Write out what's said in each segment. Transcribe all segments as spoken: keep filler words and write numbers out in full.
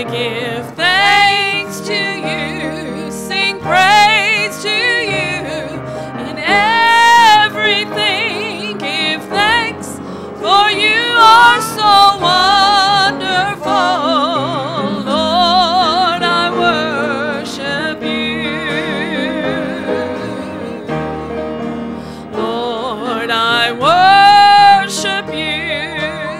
I give thanks to you, sing praise to you in everything. Give thanks, for you are so wonderful. Lord, I worship you. Lord, I worship you.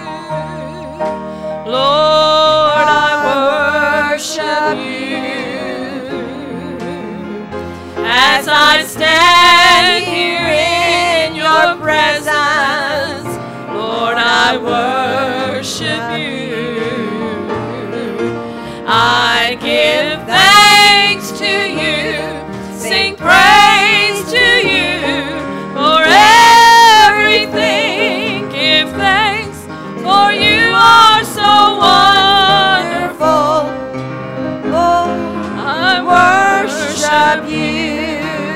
Lord, I worship you. As I stand here in your presence, Lord, I worship you. I give thanks to you, sing praise to you for everything. Give thanks, for you are so wonderful. Lord, I worship you.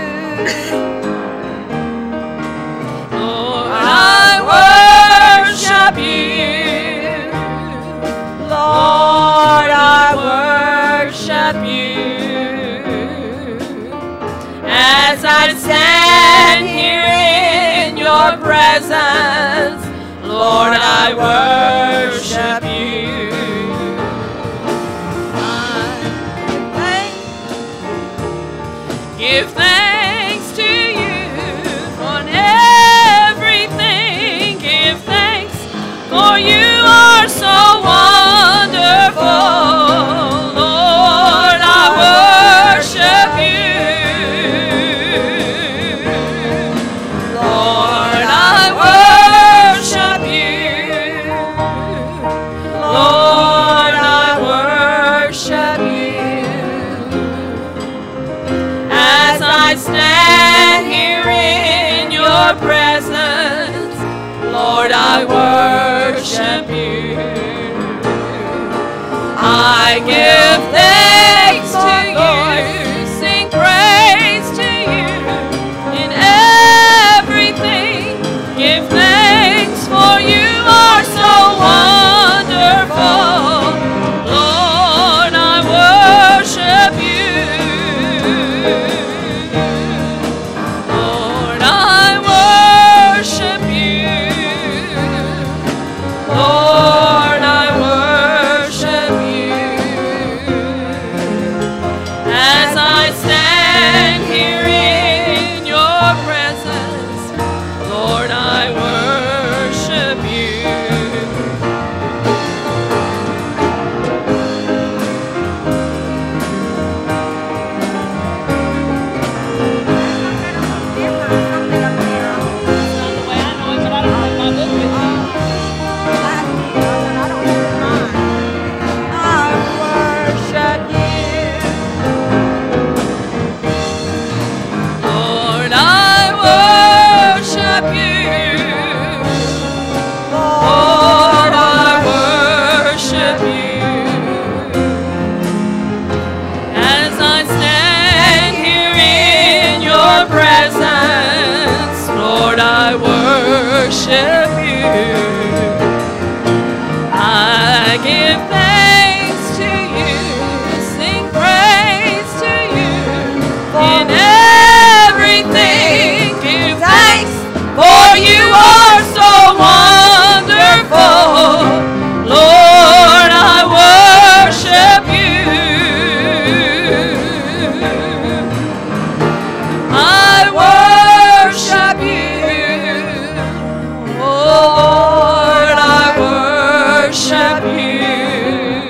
Lord, I worship you. Lord, I worship you. As I stand here in your presence, Lord, I worship you. Give thanks to you on everything. Give thanks, for you are so wonderful. Lord, I worship you. Lord, I worship you. Lord, I worship you. As I stand here in your presence, Lord, I worship you. I give thanks to you, sing praise to you in everything. Give thanks, for you are so wonderful. Lord, I worship you. Lord, I worship you. Lord, I worship you. As I stand here in your presence, Lord, I worship you. Lord, I worship you. Lord, I worship you. As I stand here in your presence, Lord, I worship you. I give thanks to you, sing praise to you in everything. Give thanks, for you are so wonderful. Lord, I worship you. I worship you. Oh, Lord, I worship you.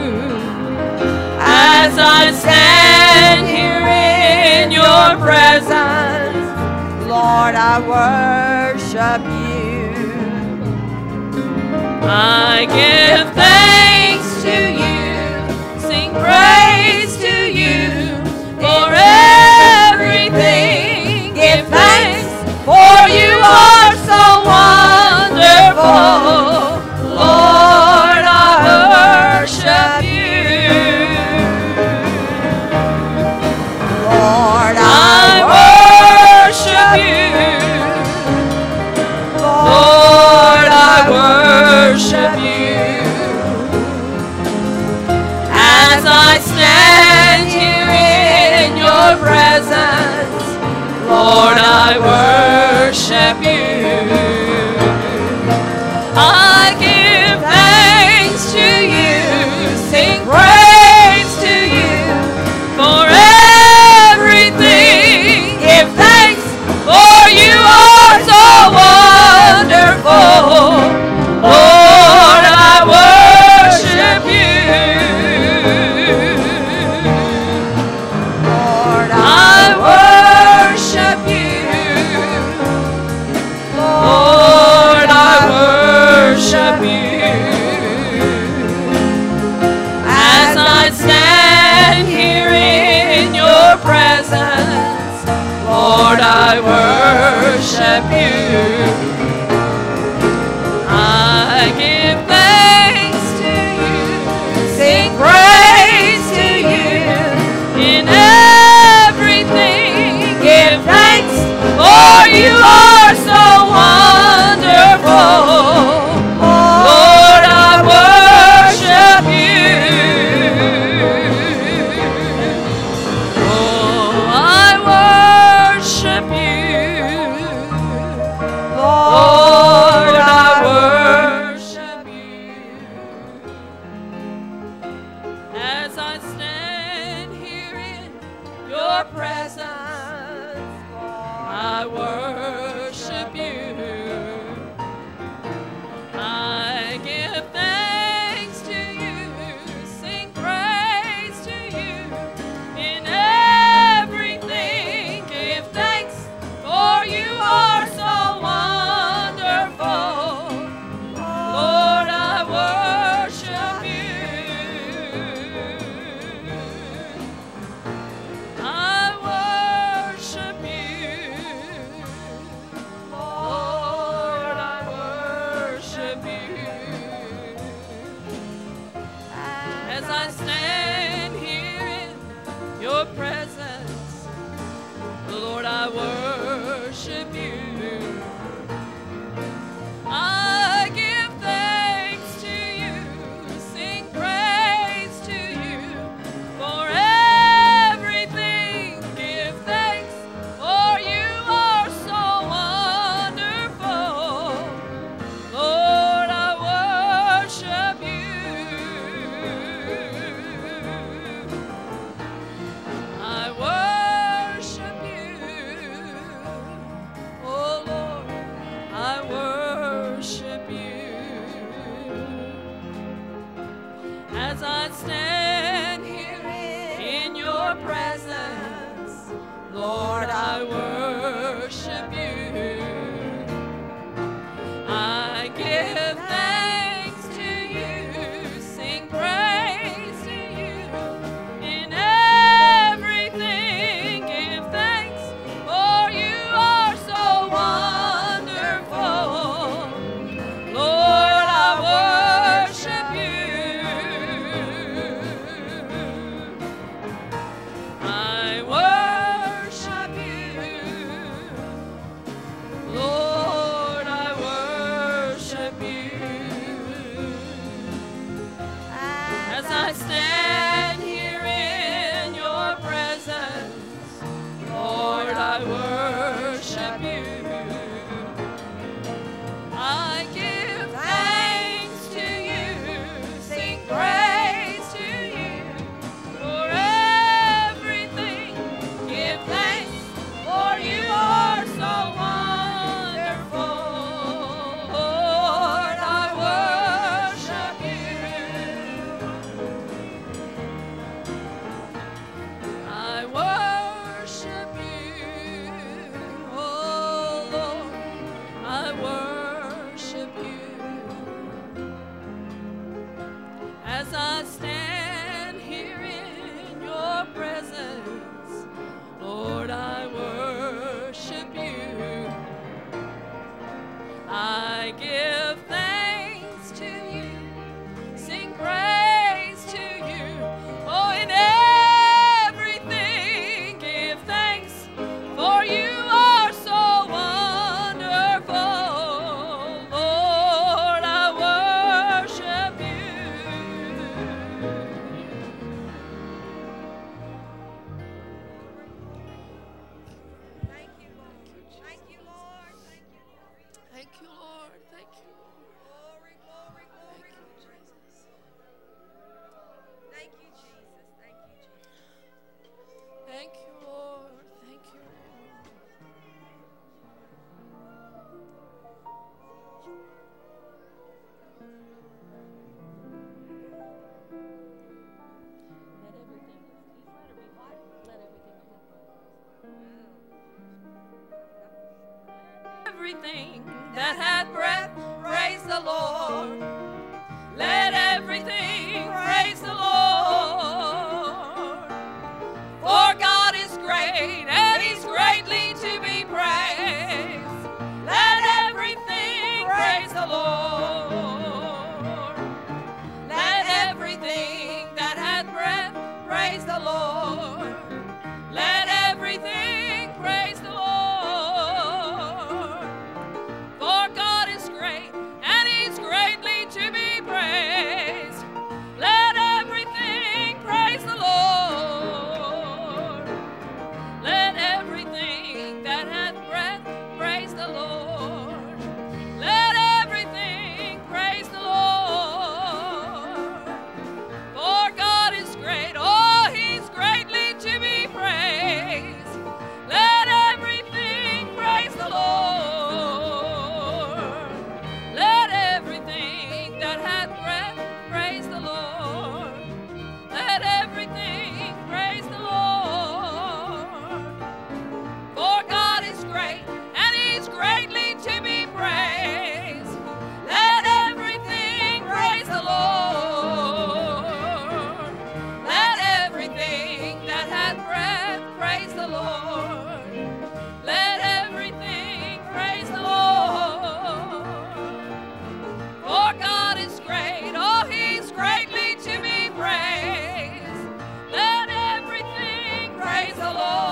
As I stand here in your presence, Lord, I worship you. I give thanks to you, sing praise to you for everything. Give thanks, for you are so wonderful. Lord, I worship you. Lord, I worship you. Lord, I worship you. Lord, I worship you. I give thanks to you, sing praise to you for everything. Give thanks, for you are so wonderful. Lord, I worship you. Lord, I worship you. Lord, I worship you. As I stand here in your presence, Lord, I worship you. I give thanks to you, sing praise to you in everything. Give thanks, for you are so wonderful. Lord, I worship you. Oh, I worship you. Lord, I worship you. As I stand here in your presence, I worship you. I give thanks to you, sing praise to you in everything. Give thanks, for you are so wonderful. Lord, I worship you. I worship you. Lord, I worship you. As I stand here in your presence, Lord, I worship you. I give thanks to you, sing praise to you for everything. Give thanks, for you are so wonderful. Lord, I worship you. I worship you. everything that hath breath praise the Lord. Let everything praise the Lord. For God is great, and He's greatly to be praised. Let everything praise the Lord. Let everything that hath breath praise the Lord. Let everything praise the Lord. For God is great, and He's greatly to be praised. Let everything praise the Lord. Let everything that hath breath praise the Lord. Let everything praise the Lord. For God is great, oh, He's greatly to be praised. Let everything praise the Lord. Let everything that hath breath praise the Lord. Let everything praise the Lord. For God is great, and He's greatly to be praised. Let everything praise the Lord. Let everything that hath breath praise the Lord. Let everything praise the Lord. For God is great, oh, He's greatly to be praised. Let everything praise the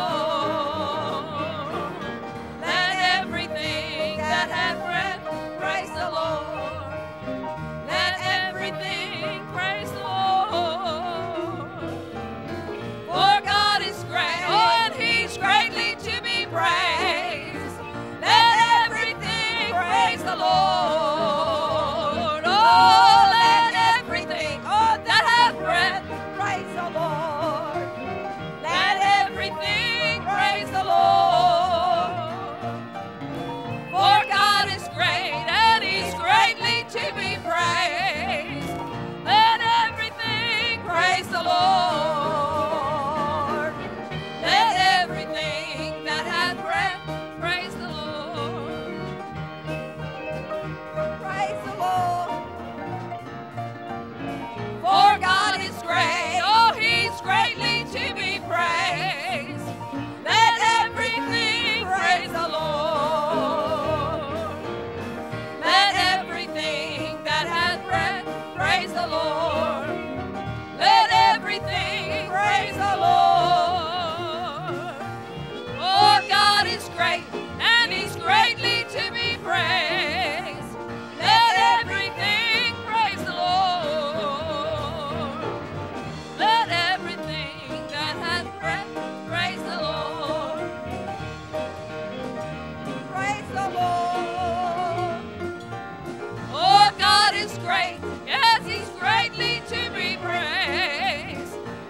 Lord. Let everything that hath breath praise the Lord. Let everything praise the Lord. For God is great, oh, and He's greatly to be praised. Let everything praise the Lord. Oh, let everything, oh, that hath breath praise the Lord. Let everything praise the Lord. For God is great, and He's greatly to be praised. Let everything praise the Lord. Let everything that hath breath praise the Lord. Praise the Lord. For God is great, oh, He's greatly to be praised. Let everything praise the Lord. Let everything that hath breath praise the Lord. Let everything praise the Lord. Oh, God is great, and He's greatly to be praised. Let everything praise the Lord. Let everything that hath breath praise the Lord. Praise the Lord. Oh, God is great, yes, He's greatly to be praised.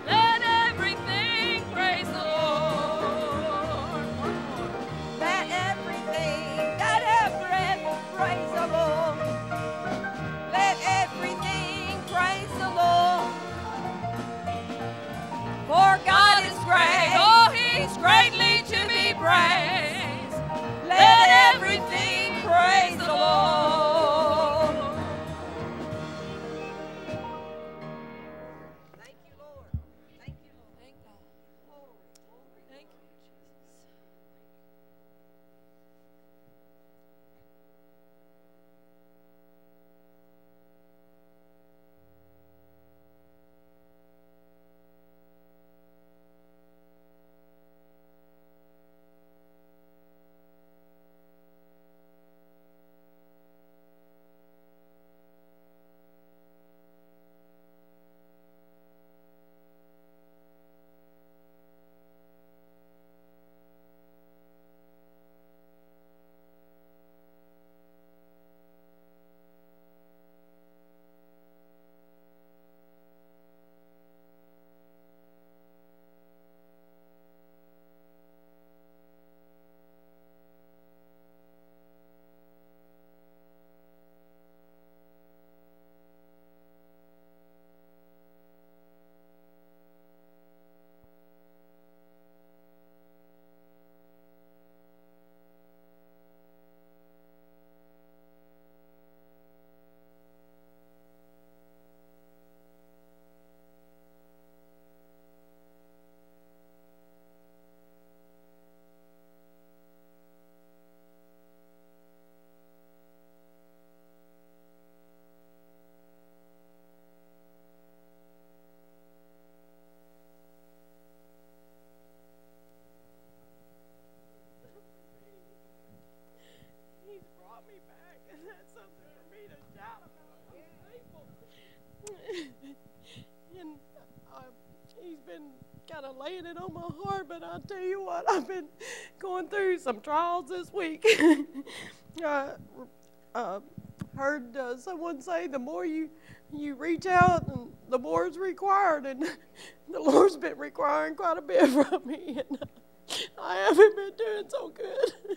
kind of laying it on my heart, but I'll tell you what, I've been going through some trials this week. I uh, heard uh, someone say the more you, you reach out, and the more is required, and the Lord's been requiring quite a bit from me, and I haven't been doing so good.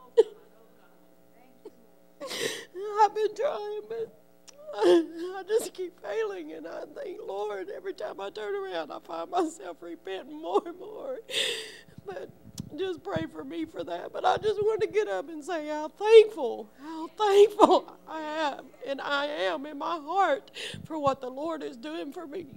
I've been trying, but I just keep failing, and I think, Lord, every time I turn around, I find myself repenting more and more. But just pray for me for that. But I just want to get up and say how thankful, how thankful I am, and I am in my heart for what the Lord is doing for me.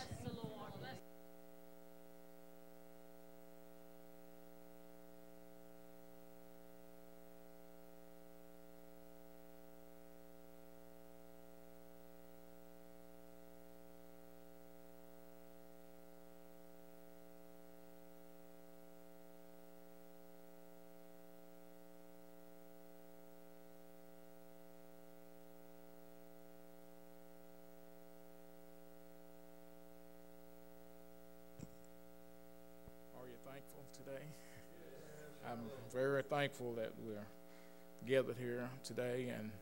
Today. I'm very thankful that we're gathered here today, and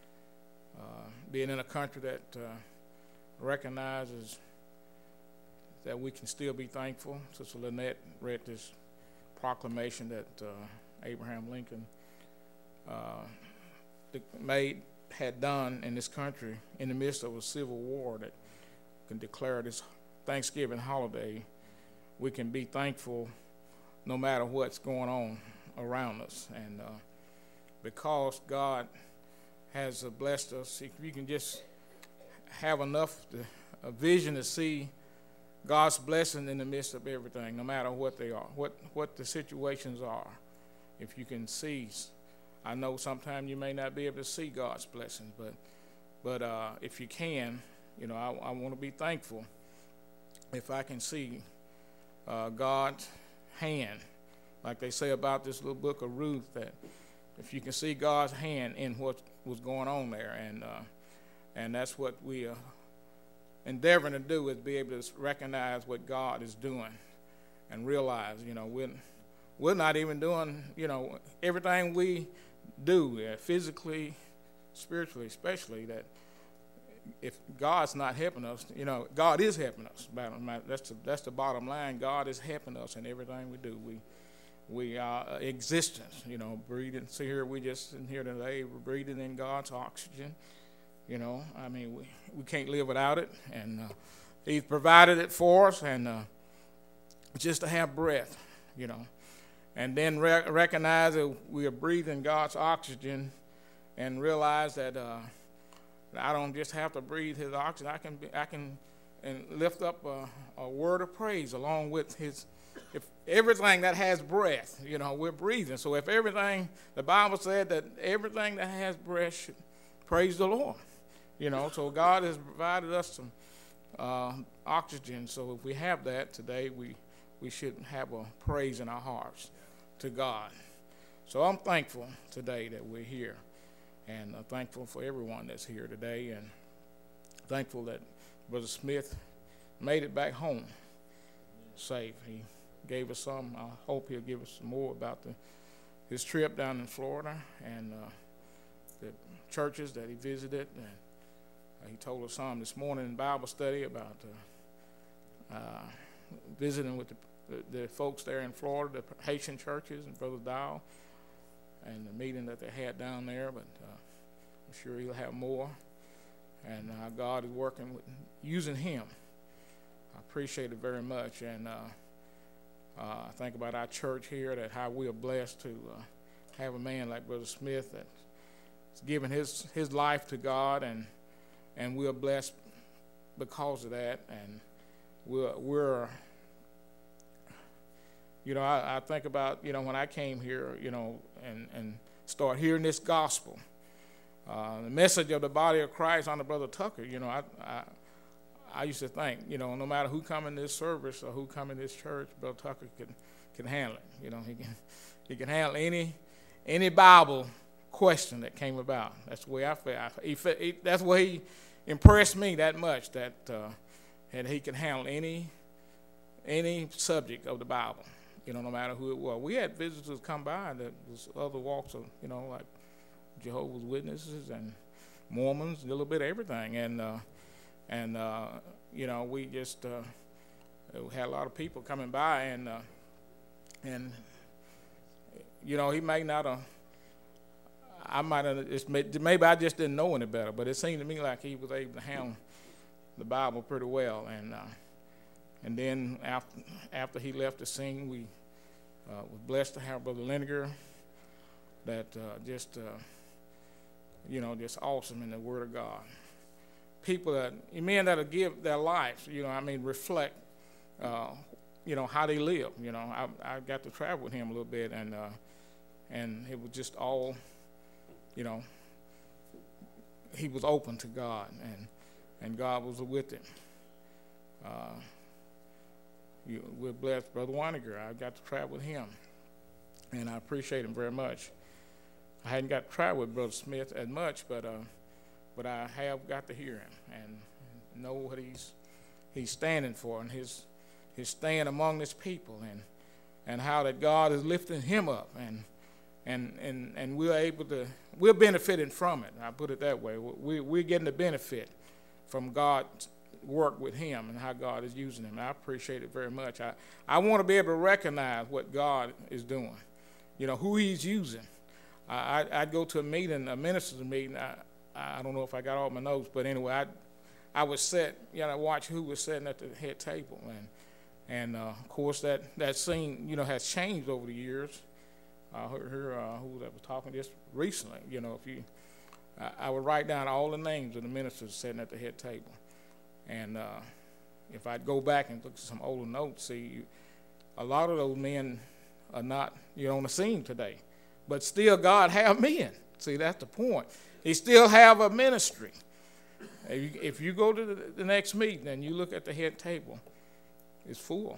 uh, being in a country that uh, recognizes that we can still be thankful. Sister Lynette read this proclamation that uh, Abraham Lincoln uh, made, had done in this country in the midst of a civil war, that can declare this Thanksgiving holiday. We can be thankful no matter what's going on around us. And uh, because God has uh, blessed us, if you can just have enough to, a vision to see God's blessing in the midst of everything, no matter what they are, what, what the situations are. If you can see, I know sometimes you may not be able to see God's blessing, but but uh, if you can, you know, I, I want to be thankful if I can see uh, God's hand, like they say about this little book of Ruth, that if you can see God's hand in what was going on there, and uh, and that's what we are endeavoring to do, is be able to recognize what God is doing and realize, you know, we're, we're not even doing, you know, everything we do, uh, physically, spiritually, especially, that if God's not helping us, you know, God is helping us. That's the, that's the bottom line. God is helping us in everything we do. We we are uh, existence, you know, breathing. See here, we just in here today, we're breathing in God's oxygen. You know, I mean, we, we can't live without it. And uh, He's provided it for us, and uh, just to have breath, you know. And then re- recognize that we are breathing God's oxygen, and realize that uh, I don't just have to breathe His oxygen. I can be, I can and lift up a, a word of praise along with His. If everything that has breath, you know, we're breathing. So if everything, the Bible said that everything that has breath should praise the Lord. You know, so God has provided us some uh, oxygen. So if we have that today, we we should have a praise in our hearts to God. So I'm thankful today that we're here. And uh, thankful for everyone that's here today, and thankful that Brother Smith made it back home safe. He gave us some. I hope he'll give us some more about the, his trip down in Florida, and uh, the churches that he visited. And uh, he told us some this morning in Bible study about uh, uh, visiting with the, the, the folks there in Florida, the Haitian churches, and Brother Dow, and the meeting that they had down there. But uh, I'm sure he'll have more, and uh, God is working with using him. I appreciate it very much, and uh, uh, I think about our church here, that how we are blessed to uh, have a man like Brother Smith that's given his his life to God, and and we're blessed because of that. And we're we're you know I, I think about, you know, when I came here, you know, and and start hearing this gospel, uh, the message of the body of Christ under Brother Tucker. You know, I, I I used to think, you know, no matter who come in this service or who come in this church, Brother Tucker can can handle it. You know, he can he can handle any any Bible question that came about. That's the way I felt. He, he, that's why he impressed me that much, that uh, and he can handle any any subject of the Bible, you know, no matter who it was. We had visitors come by that was other walks of, you know, like Jehovah's Witnesses and Mormons, a little bit of everything. And, uh, and uh, you know, we just uh, had a lot of people coming by, and, uh, and you know, he may not have, I might have, it's, maybe I just didn't know any better, but it seemed to me like he was able to handle the Bible pretty well. And uh, and then after after he left the scene, we uh, was blessed to have Brother Liniger, that uh, just, uh, you know, just awesome in the Word of God. People that, men that'll give their lives, you know, I mean, reflect, uh, you know, how they live. You know, I, I got to travel with him a little bit, and uh, and it was just all, you know, he was open to God, and and God was with him. Uh, you, we're blessed, Brother Weiniger. I got to travel with him, and I appreciate him very much. I hadn't got to travel with Brother Smith as much, but uh, but I have got to hear him and know what he's he's standing for, and his his stand among his people, and and how that God is lifting him up, and and and and we're able to we're benefiting from it. I put it that way. We we're getting the benefit from God's work with him and how God is using him. I appreciate it very much. I, I want to be able to recognize what God is doing, you know, who he's using. I, I'd go to a meeting, a minister's meeting. I, I don't know if I got all my notes, but anyway, I I would sit, you know, watch who was sitting at the head table. And, and uh, of course, that, that scene, you know, has changed over the years. I heard her, uh, who was talking just recently, you know, if you, I, I would write down all the names of the ministers sitting at the head table. And uh, if I'd go back and look at some older notes, see, a lot of those men are not, you know, on the scene today. But still, God have men. See, that's the point. He still have a ministry. If you, if you go to the, the next meeting and you look at the head table, it's full.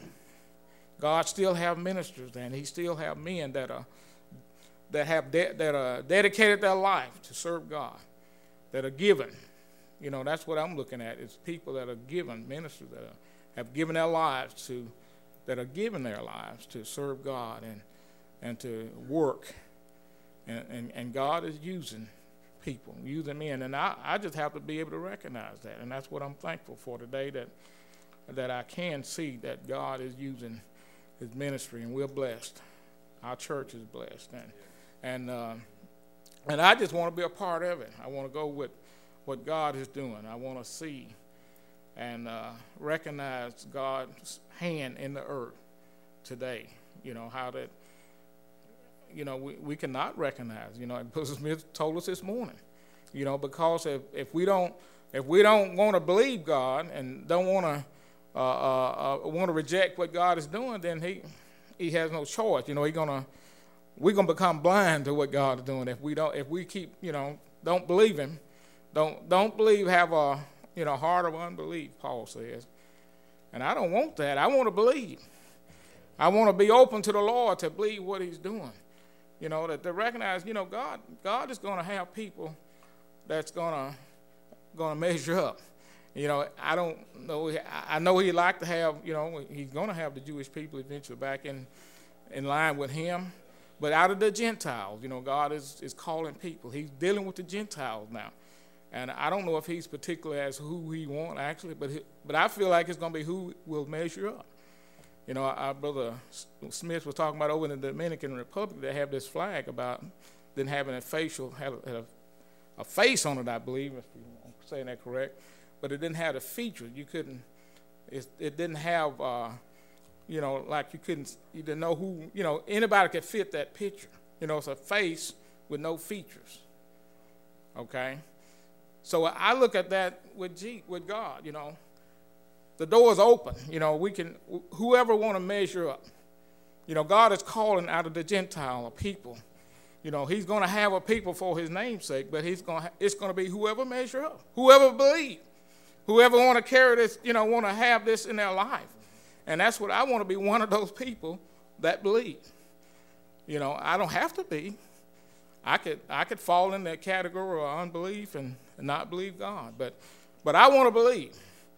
God still have ministers, and he still have men that are that have de- that are dedicated their life to serve God, that are given. You know, that's what I'm looking at, is people that are given, ministers that are, have given their lives to, that are giving their lives to serve God and and to work. And, and, and God is using people, using men. And I, I just have to be able to recognize that. And that's what I'm thankful for today, that that I can see that God is using his ministry, and we're blessed. Our church is blessed. And and, uh, and I just want to be a part of it. I want to go with what God is doing. I want to see and uh, recognize God's hand in the earth today. You know, how that, you know, we, we cannot recognize, you know, and Brother Smith told us this morning, you know, because if, if we don't if we don't want to believe God and don't want to uh, uh, uh, want to reject what God is doing, then he he has no choice. You know, he's gonna we're gonna become blind to what God is doing if we don't if we keep, you know, don't believe him, don't don't believe, have a, you know, heart of unbelief, Paul says. And I don't want that. I want to believe. I want to be open to the Lord to believe what he's doing. You know, that to recognize, you know, God God is going to have people that's going to going to measure up. You know, I don't know. I know he'd like to have, you know, he's going to have the Jewish people eventually back in in line with him. But out of the Gentiles, you know, God is, is calling people. He's dealing with the Gentiles now. And I don't know if he's particular as who he wants, actually, but he, but I feel like it's going to be who will measure up. You know, our brother Smith was talking about over in the Dominican Republic, they have this flag about then having a facial, had a, had a, a face on it, I believe, if I'm saying that correct, but it didn't have the features. You couldn't, it, it didn't have, uh, you know, like you couldn't, you didn't know who, you know, anybody could fit that picture. You know, it's a face with no features, okay? So I look at that with G, with God, you know. The door is open. You know, we can, whoever want to measure up. You know, God is calling out of the Gentile a people. You know, he's going to have a people for his name's sake, but he's going to, it's going to be whoever measure up, whoever believe, whoever want to carry this, you know, want to have this in their life. And that's what I want to be, one of those people that believe. You know, I don't have to be. I could I could fall in that category of unbelief and, and not believe God, but but I want to believe.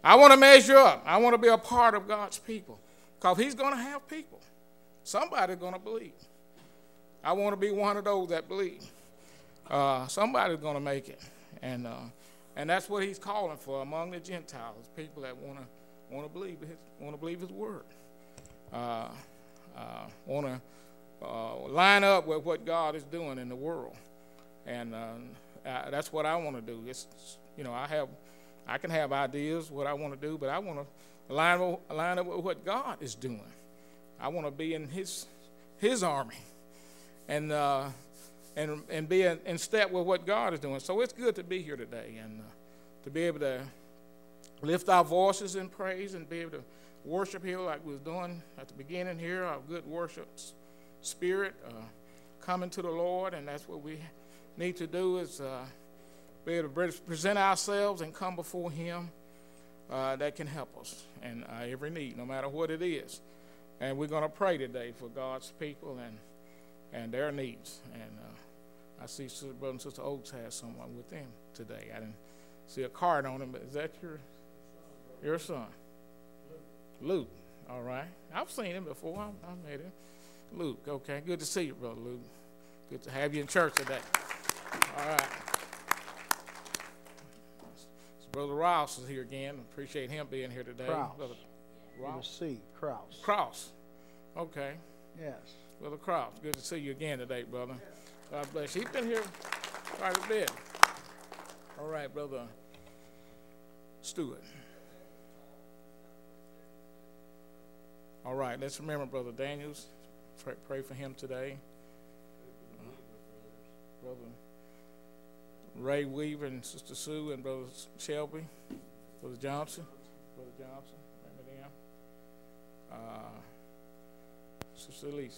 I want to measure up. I want to be a part of God's people because he's going to have people. Somebody's going to believe. I want to be one of those that believe. Uh, somebody's going to make it. And uh, and that's what he's calling for among the Gentiles, people that want to want to believe his, want to believe his word. Uh, uh, want to uh, line up with what God is doing in the world. And uh, uh, that's what I want to do. It's, you know, I have I can have ideas what I want to do, but I want to line line up with what God is doing. I want to be in his his army, and uh, and and be in, in step with what God is doing. So it's good to be here today and uh, to be able to lift our voices in praise and be able to worship here like we was doing at the beginning here. Our good worship spirit uh, coming to the Lord, and that's what we need to do is uh, be able to present ourselves and come before Him. Uh, that can help us in uh, every need, no matter what it is. And we're going to pray today for God's people and and their needs. And uh, I see Sister, Brother and Sister Oaks has someone with them today. I didn't see a card on him, but is that your your son? Luke. Luke. All right. I've seen him before. I, I met him. Luke. Okay. Good to see you, Brother Luke. Good to have you in church today. All right. Brother Ross is here again. Appreciate him being here today. Kraus. Brother Ross. C. Kraus. Kraus. Okay. Yes. Brother Kraus. Good to see you again today, brother. God bless you. He's been here quite a bit. All right, Brother Stewart. All right, let's remember Brother Daniels. Pray, pray for him today. Uh, Brother Ray Weaver and Sister Sue and Brother Shelby, Brother Johnson, Brother Johnson, remember them? Uh, Sister Lisa.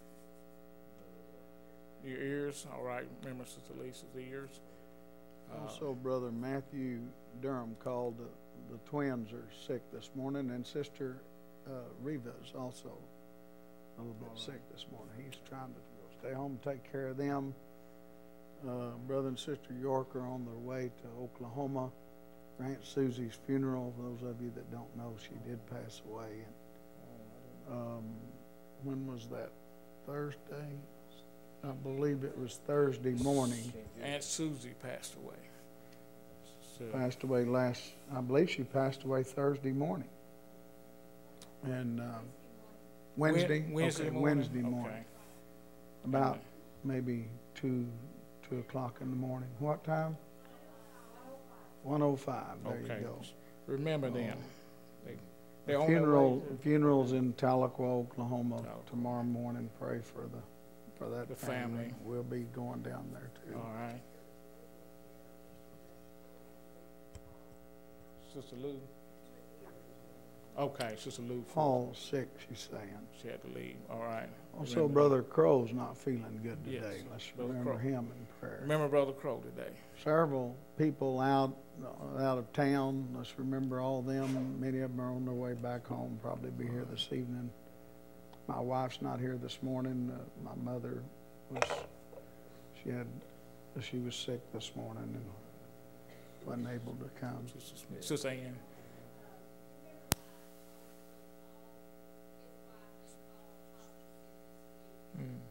Your ears, all right, remember Sister Lisa's ears. Uh, Also, Brother Matthew Durham called. The, the twins are sick this morning, and Sister uh, Reva is also a little bit sick this morning. He's trying to stay home and take care of them. Uh, Brother and Sister York are on their way to Oklahoma for Aunt Susie's funeral. For those of you that don't know, she did pass away. And, um, when was that? Thursday? I believe it was Thursday morning. Aunt Susie passed away. So, Passed away last, I believe she passed away Thursday morning. And uh, Wednesday? Wednesday okay, morning? Wednesday morning. Okay. About maybe two, two o'clock in the morning. What time? one oh five. There Okay. you go. Remember them. They, The they're on their funeral, way to funeral's in Tahlequah, Oklahoma Tahlequah. tomorrow morning. Pray for the for that The family. family. We'll be going down there too. All right. Sister Lou. Okay, Sister Lou. Paul's sick, she's saying. She had to leave. All right. Also, Remember- Brother Crow's not feeling good Yes, today. Let's Brother remember Crow. him in prayer. Remember Brother Crow today. Several people out out of town. Let's remember all them. Many of them are on their way back home. Probably be here this evening. My wife's not here this morning. Uh, my mother was. She had. She was sick this morning and wasn't able to come. Sister Smith. Sister Ann. Mm.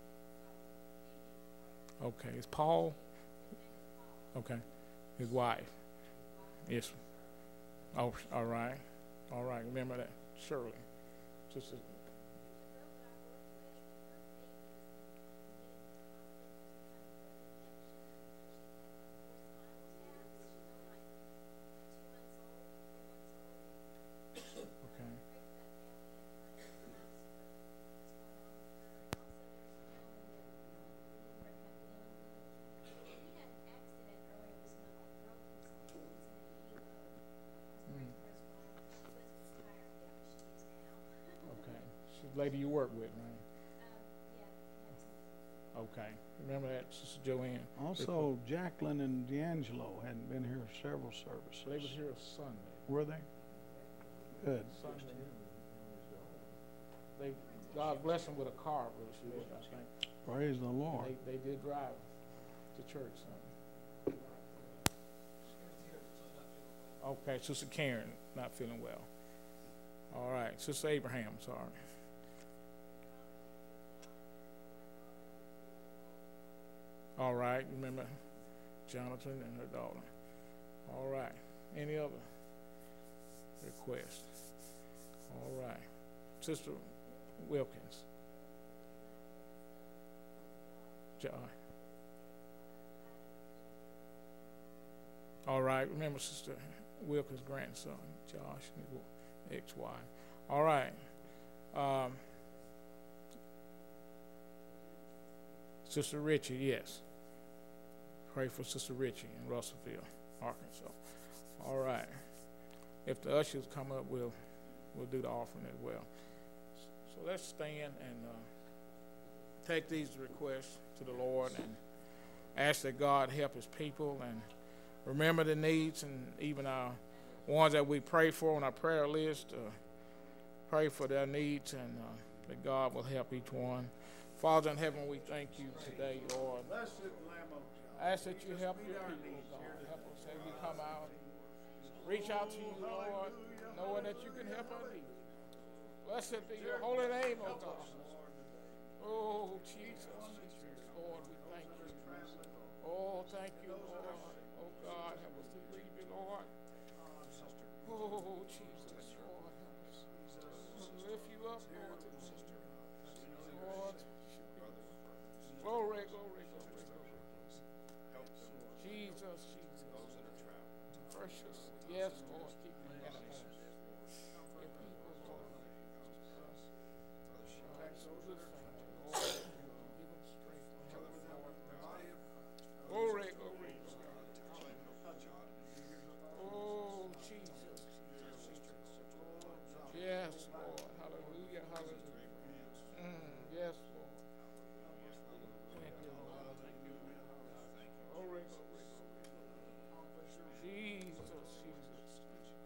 Okay, it's Paul. Okay, his wife. Yes. Oh, all right, all right. Remember that, Shirley. Sister. Okay. Okay. She's the lady you work with, right? Okay. Remember that, Sister Joanne. Also, Jacqueline and D'Angelo hadn't been here several services. They was here Sunday. Were they? Good. Sunday. They, God bless them with a car, Brother Stewart, I think. Praise the Lord. They, they did drive to church Sunday. Okay, Sister Karen, not feeling well. All right, Sister Abraham, sorry. All right, remember Jonathan and her daughter. All right, any other requests? All right, Sister Wilkins. Joy. All right, remember Sister Wilkins' grandson, Josh, his ex-wife. All right. Um, Sister Richie, yes. Pray for Sister Richie in Russellville, Arkansas. All right. If the ushers come up, we'll we'll do the offering as well. So let's stand and uh, take these requests to the Lord and ask that God help His people and remember the needs and even our ones that we pray for on our prayer list. Uh, pray for their needs and uh, that God will help each one. Father in heaven, we thank you today, Lord. I ask that you help your people, God. Help us as we come out. Reach out to you, Lord, knowing that you can help our needs. Blessed be your holy name, oh God. Oh, Jesus, Jesus, Lord, we thank you. Oh, thank you, Lord. Oh, God, help us to believe you, Lord. Oh, Jesus, Lord, help us to lift you up, Lord. Lord, glory, glory, glory, glory. Jesus, Jesus. Precious. Yes, Lord. Keep me in the home. Your people, Lord. Lord, give them strength. Glory, glory, glory. Oh, Jesus. Yes, Lord. Hallelujah, hallelujah. Mm, yes, Lord. Thank you, Lord. Glory, glory, glory. Jesus, Jesus.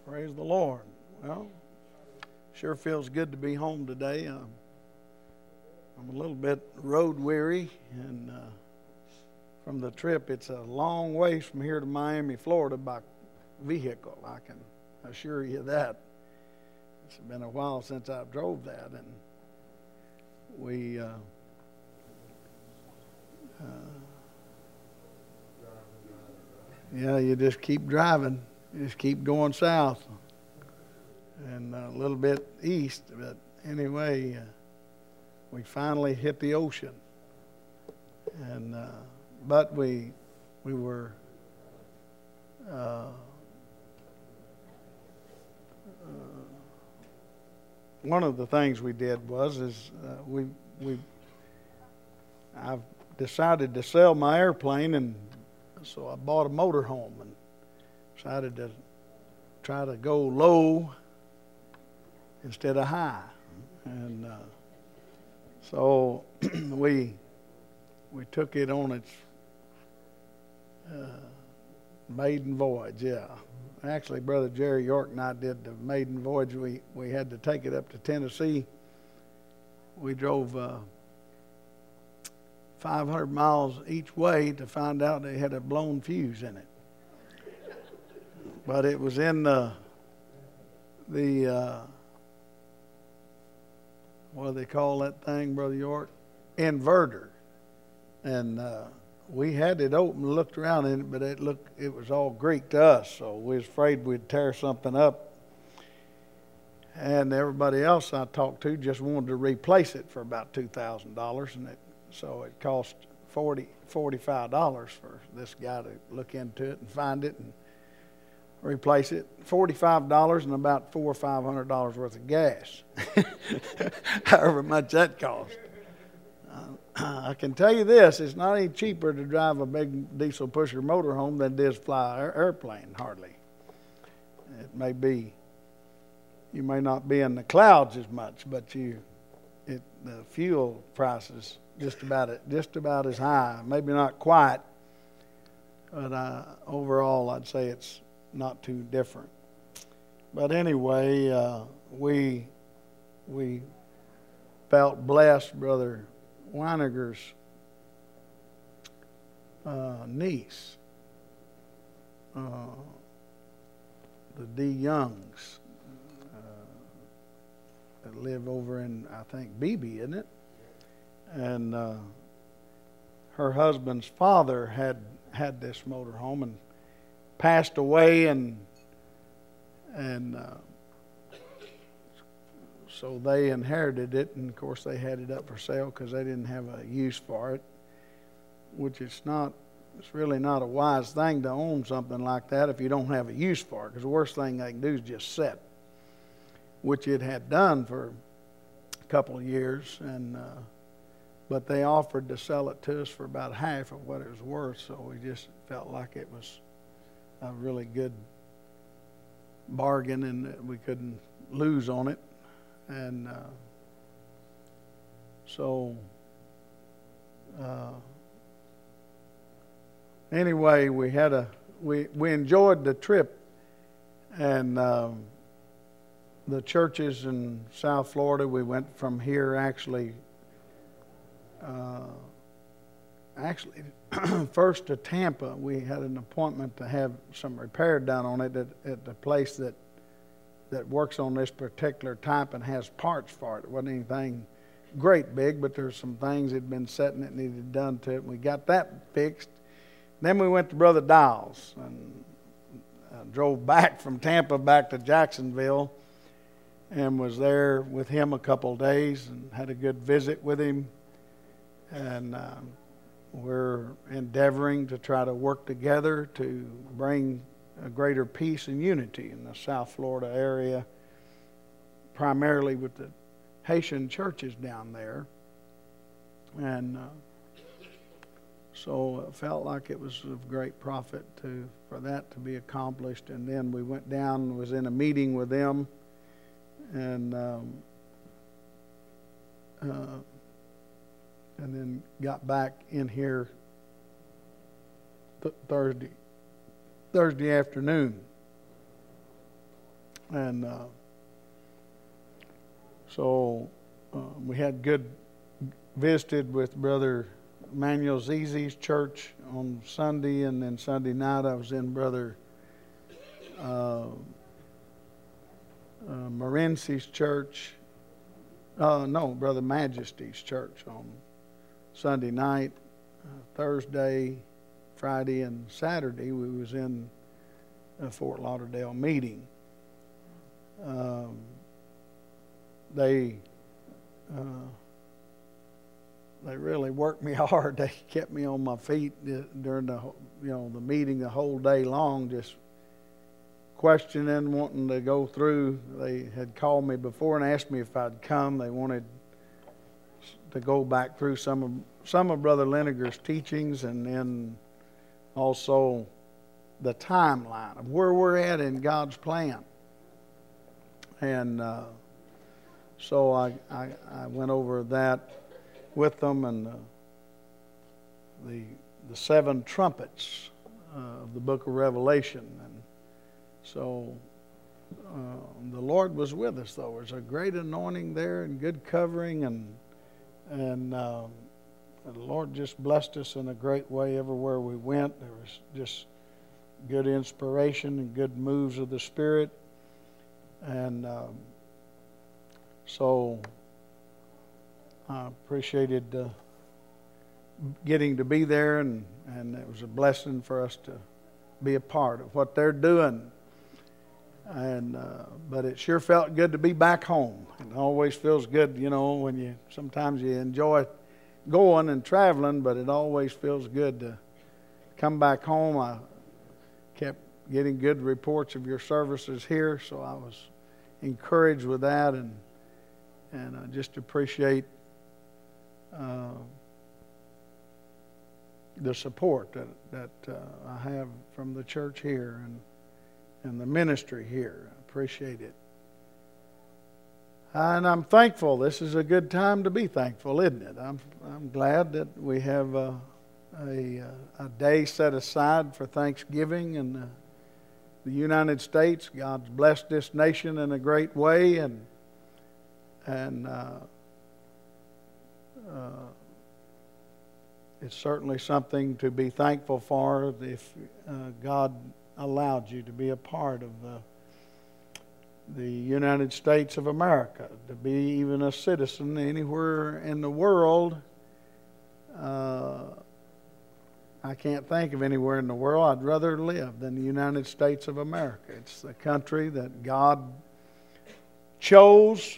Praise the Lord. Well, sure feels good to be home today. Uh, I'm a little bit road weary, and uh, from the trip, it's a long ways from here to Miami, Florida by vehicle. I can assure you that. It's been a while since I drove that, and we uh, uh, yeah, you just keep driving, you just keep going south and a little bit east. But anyway, uh, we finally hit the ocean, and uh, but we we were. Uh, uh, one of the things we did was is uh, we we I've decided to sell my airplane, and so I bought a motorhome and decided to try to go low instead of high, and uh, so we we took it on its uh, maiden voyage. Yeah. Actually, Brother Jerry York and I did the maiden voyage. We we had to take it up to Tennessee. We drove uh, five hundred miles each way to find out they had a blown fuse in it. But it was in the the uh, what do they call that thing, Brother York? Inverter, and. Uh, We had it open, looked around in it, but it looked it was all Greek to us, so we was afraid we'd tear something up. And everybody else I talked to just wanted to replace it for about two thousand dollars, and it so it cost forty forty-five dollars for this guy to look into it and find it and replace it. Forty-five dollars and about four or five hundred dollars worth of gas, however much that cost. I can tell you this, it's not any cheaper to drive a big diesel pusher motorhome than it is fly an airplane, hardly. It may be, you may not be in the clouds as much, but you, it, the fuel prices just about it, just about as high. Maybe not quite, but uh, overall I'd say it's not too different. But anyway, uh, we we felt blessed, Brother Weiniger's uh, niece, uh, the D. Youngs, uh, that live over in, I think, Beebe, isn't it? And uh, her husband's father had had this motorhome and passed away, and and. Uh, So they inherited it, and of course they had it up for sale because they didn't have a use for it, which it's not, it's really not a wise thing to own something like that if you don't have a use for it, because the worst thing they can do is just sit, which it had done for a couple of years, and uh, but they offered to sell it to us for about half of what it was worth, so we just felt like it was a really good bargain and that we couldn't lose on it. And uh, so, uh, anyway, we had a we we enjoyed the trip, and um, the churches in South Florida. We went from here actually, uh, actually first to Tampa. We had an appointment to have some repair done on it at, at the place that. that works on this particular type and has parts for it. It wasn't anything great big, but there's some things that had been setting that needed done to it, and we got that fixed. Then we went to Brother Dials and uh, drove back from Tampa back to Jacksonville and was there with him a couple of days and had a good visit with him. And uh, we're endeavoring to try to work together to bring a greater peace and unity in the South Florida area, primarily with the Haitian churches down there. And uh, so it felt like it was of great profit to for that to be accomplished. And then we went down and was in a meeting with them, and um, uh, and then got back in here th- Thursday Thursday afternoon. And uh, so uh, we had good, visited with Brother Manuel Zizi's church on Sunday, and then Sunday night I was in Brother uh, uh, Morency's church. Uh, no, Brother Majesty's church on Sunday night. Uh, Thursday, Friday, and Saturday we was in a Fort Lauderdale meeting. Um, they uh, they really worked me hard. They kept me on my feet during the you know the meeting the whole day long, just questioning, wanting to go through. They had called me before and asked me if I'd come. They wanted to go back through some of some of Brother Liniger's teachings, and then also the timeline of where we're at in God's plan. And uh, so I, I I went over that with them, and uh, the the seven trumpets uh, of the book of Revelation. And so uh, the Lord was with us, though. There's a great anointing there and good covering, and and uh, the Lord just blessed us in a great way everywhere we went. There was just good inspiration and good moves of the Spirit. And um, so I appreciated uh, getting to be there, and, and it was a blessing for us to be a part of what they're doing. And uh, but it sure felt good to be back home. It always feels good, you know, when you sometimes you enjoy going and traveling, but it always feels good to come back home. I kept getting good reports of your services here, so I was encouraged with that, and and I just appreciate uh, the support that that uh, I have from the church here and and the ministry here. I appreciate it, and I'm thankful. This is a good time to be thankful, isn't it? I'm I'm glad that we have a a, a day set aside for Thanksgiving and. Uh, The United States. God's blessed this nation in a great way, and and uh, uh, it's certainly something to be thankful for if uh, God allowed you to be a part of the the United States of America, to be even a citizen anywhere in the world. Uh, I can't think of anywhere in the world I'd rather live than the United States of America. It's the country that God chose.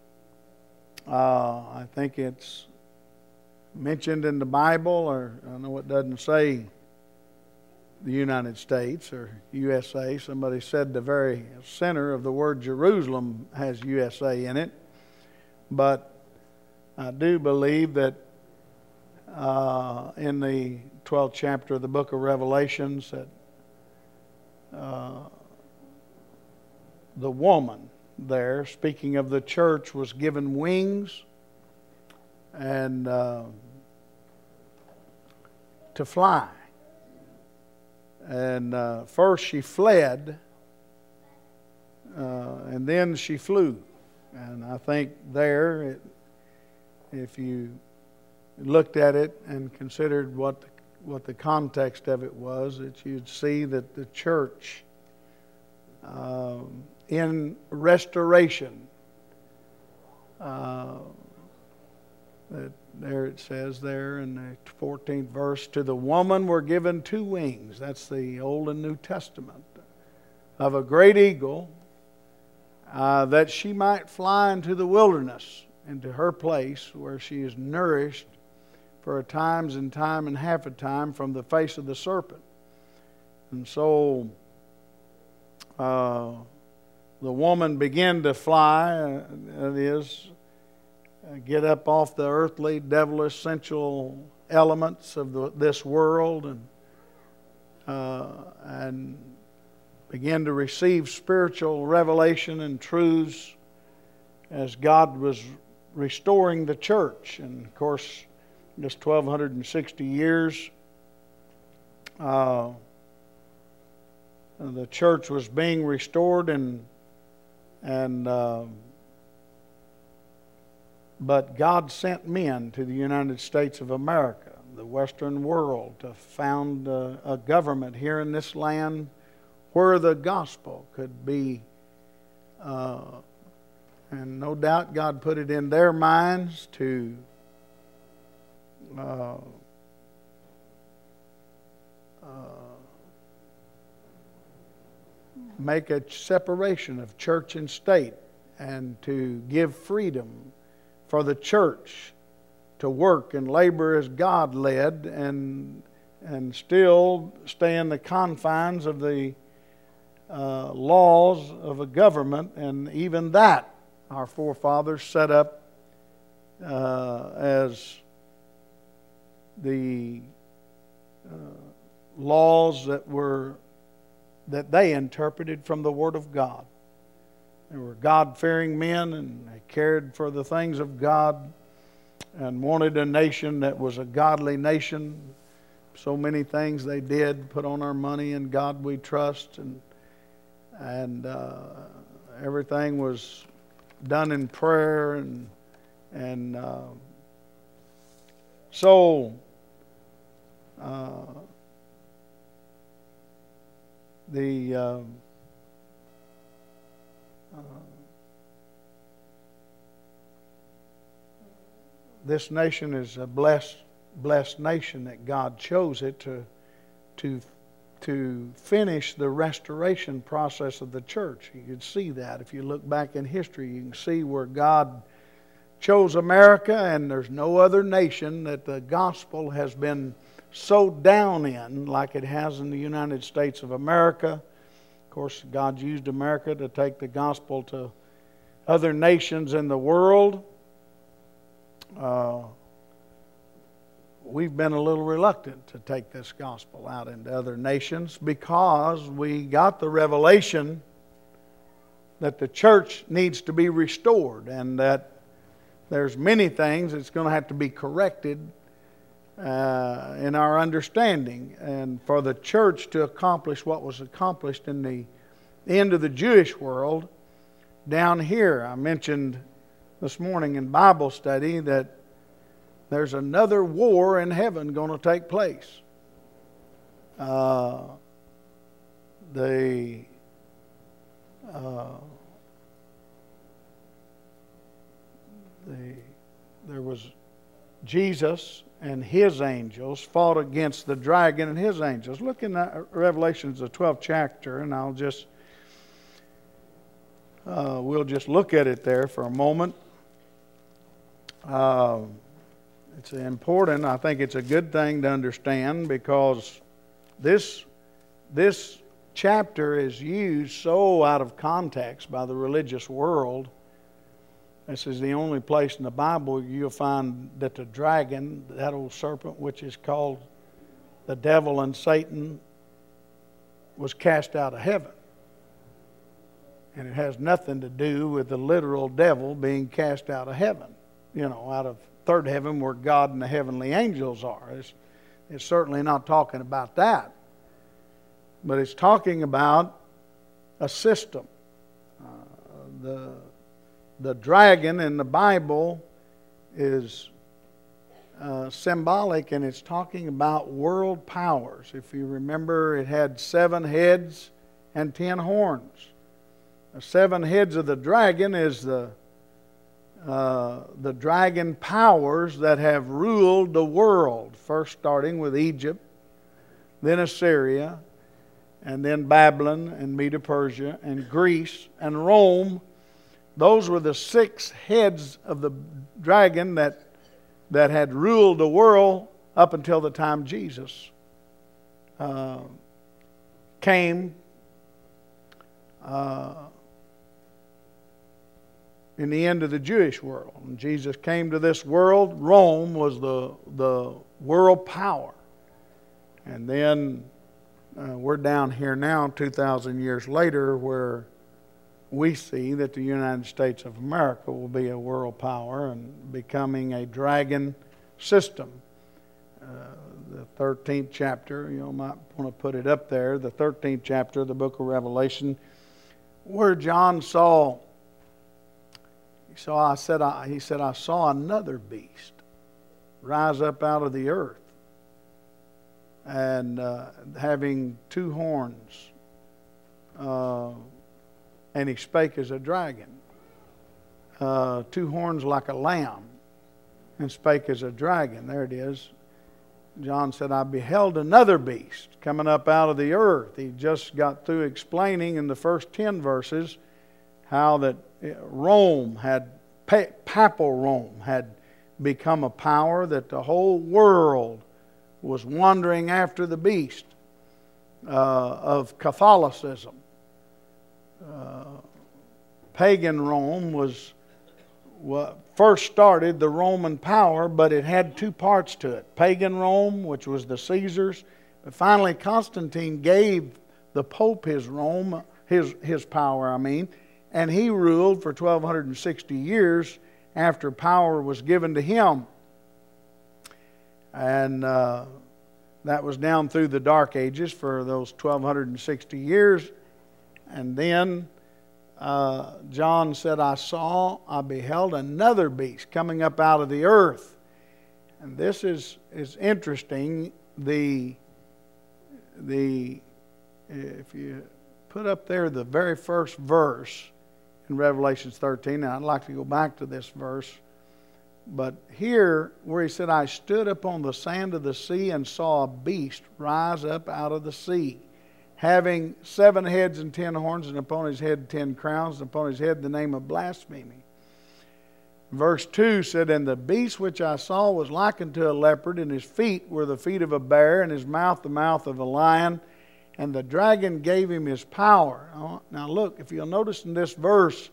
Uh, I think it's mentioned in the Bible, or I know it doesn't say the United States or U S A. Somebody said the very center of the word Jerusalem has U S A in it. But I do believe that uh, in the twelfth chapter of the book of Revelations that uh, the woman there, speaking of the church, was given wings and uh, to fly. And uh, first she fled, uh, and then she flew. And I think there, it, if you looked at it and considered what the what the context of it was, that you'd see that the church uh, in restoration, uh, that there it says there in the fourteenth verse, to the woman were given two wings. That's the Old and New Testament, of a great eagle, uh, that she might fly into the wilderness, into her place where she is nourished for a times and time and half a time from the face of the serpent. And so uh, the woman began to fly, uh, that is, uh, get up off the earthly, devilish, sensual elements of the, this world, and uh, and begin to receive spiritual revelation and truths as God was restoring the church. And of course, just twelve sixty years, uh, the church was being restored, and And uh, but God sent men to the United States of America, the Western world, to found a, a government here in this land where the gospel could be. Uh, and no doubt God put it in their minds to uh, uh, make a separation of church and state, and to give freedom for the church to work and labor as God led, and and still stay in the confines of the uh, laws of a government. And even that our forefathers set up uh, as the uh, laws that were that they interpreted from the Word of God. They were God-fearing men, and they cared for the things of God and wanted a nation that was a godly nation. So many things they did, put on our money, in God we trust, and and uh, everything was done in prayer, and and uh, so uh, the uh, uh, this nation is a blessed blessed nation that God chose it to to to finish the restoration process of the church. You can see that if you look back in history. You can see where God chose America, and there's no other nation that the gospel has been so down in like it has in the United States of America. Of course, God used America to take the gospel to other nations in the world. Uh, we've been a little reluctant to take this gospel out into other nations because we got the revelation that the church needs to be restored, and that there's many things that's going to have to be corrected uh, in our understanding. And for the church to accomplish what was accomplished in the end of the Jewish world down here, I mentioned this morning in Bible study that there's another war in heaven going to take place. Uh, the uh, the there was Jesus and his angels fought against the dragon and his angels. Look in Revelations, the twelfth chapter, and I'll just uh, we'll just look at it there for a moment. Uh, It's important. I think it's a good thing to understand, because this this chapter is used so out of context by the religious world. This is the only place in the Bible you'll find that the dragon, that old serpent, which is called the devil and Satan, was cast out of heaven. And it has nothing to do with the literal devil being cast out of heaven, you know, out of third heaven where God and the heavenly angels are. It's, it's certainly not talking about that. But it's talking about a system. Uh, the, the dragon in the Bible is uh, symbolic, and it's talking about world powers. If you remember, it had seven heads and ten horns. The seven heads of the dragon is the Uh, the dragon powers that have ruled the world, first starting with Egypt, then Assyria, and then Babylon and Medo-Persia and Greece and Rome. Those were the six heads of the dragon that that had ruled the world up until the time Jesus uh, came uh, in the end of the Jewish world. When Jesus came to this world, Rome was the, the world power. And then uh, we're down here now, two thousand years later, where we see that the United States of America will be a world power and becoming a dragon system. Uh, the thirteenth chapter, you know, might want to put it up there, the thirteenth chapter of the book of Revelation, where John saw So I said, I, he said, I saw another beast rise up out of the earth, and uh, having two horns, uh, and he spake as a dragon, uh, two horns like a lamb, and spake as a dragon. There it is. John said, I beheld another beast coming up out of the earth. He just got through explaining in the first ten verses how that Rome had, papal Rome had become a power, that the whole world was wandering after the beast uh, of Catholicism. Uh, pagan Rome was what first started the Roman power, but it had two parts to it. Pagan Rome, which was the Caesars, but finally Constantine gave the Pope his Rome, his his power, I mean, and he ruled for twelve sixty years after power was given to him. And uh, that was down through the Dark Ages for those twelve sixty years. And then uh, John said, I saw, I beheld another beast coming up out of the earth. And this is, is interesting. The, the, if you put up there the very first verse in Revelation thirteen, and I'd like to go back to this verse. But here, where he said, I stood upon the sand of the sea and saw a beast rise up out of the sea, having seven heads and ten horns, and upon his head ten crowns, and upon his head the name of blasphemy. Verse two said, and the beast which I saw was likened to a leopard, and his feet were the feet of a bear, and his mouth the mouth of a lion. And the dragon gave him his power. Now look, if you'll notice in this verse,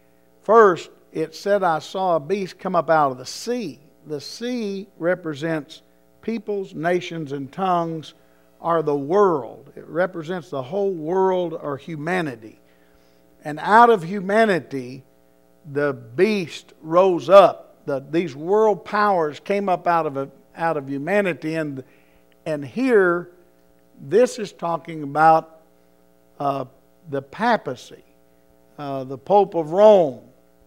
first it said, I saw a beast come up out of the sea. The sea represents peoples, nations, and tongues, are the world. It represents the whole world or humanity. And out of humanity, the beast rose up. The, these world powers came up out of, a, out of humanity. And, and here, this is talking about uh, the papacy, uh, the Pope of Rome.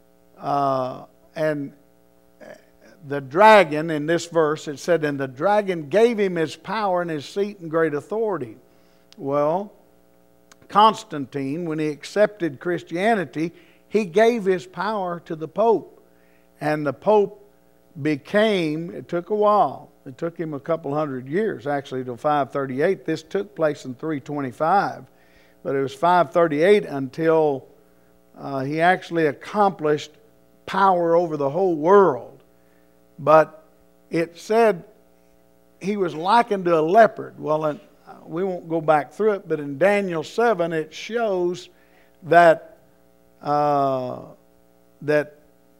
Uh, and the dragon, in this verse, it said, and the dragon gave him his power and his seat and great authority. Well, Constantine, when he accepted Christianity, he gave his power to the Pope. And the Pope became, it took a while, it took him a couple hundred years, actually, till five thirty-eight. This took place in three twenty-five. But it was five thirty-eight until uh, he actually accomplished power over the whole world. But it said he was likened to a leopard. Well, in, we won't go back through it, but in Daniel seven it shows that uh, that